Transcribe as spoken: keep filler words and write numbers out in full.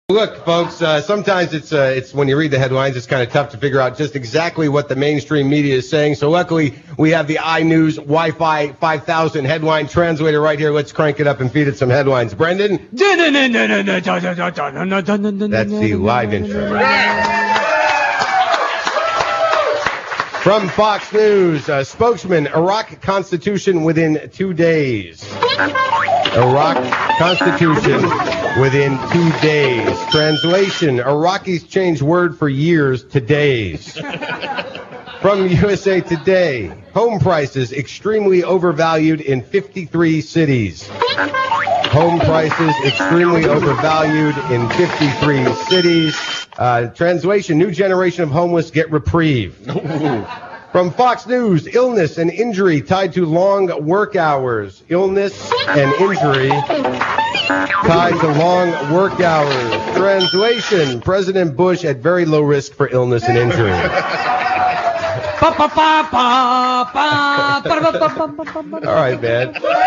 Look, folks, uh, sometimes it's uh, it's when you read the headlines, it's kind of tough to figure out just exactly what the mainstream media is saying. So luckily, we have the iNews Wi-Fi five thousand headline translator right here. Let's crank it up and feed it some headlines. Brendan? That's the live intro. From Fox News, uh, spokesman, Iraq Constitution within two days. Iraq Constitution within two days. Translation, Iraqis change word for years to days. From U S A Today, home prices extremely overvalued in fifty-three cities. Home prices extremely overvalued in fifty-three cities. Uh, translation, new generation of homeless get reprieve. From Fox News, illness and injury tied to long work hours. Illness and injury tied to long work hours. Translation, President Bush at very low risk for illness and injury. All right, man.